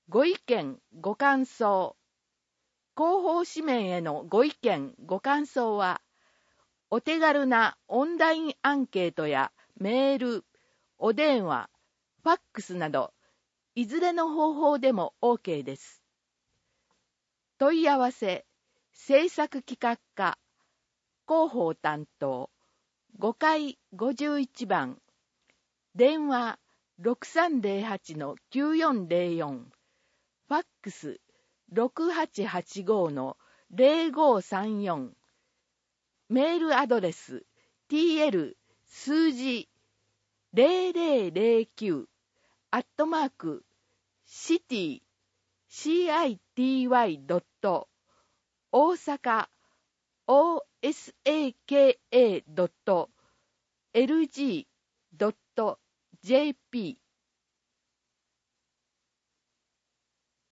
ご意見、ご感想。広報紙面へのご意見、ご感想は、お手軽なオンラインアンケートやメール、お電話、ファックスなど、いずれの方法でも OK です。問い合わせ、制作企画課、広報担当、5階51番、電話6308-9404、ファックス6885-0534、メールアドレス tl 数字0009@city osaka.osaka.lg.jp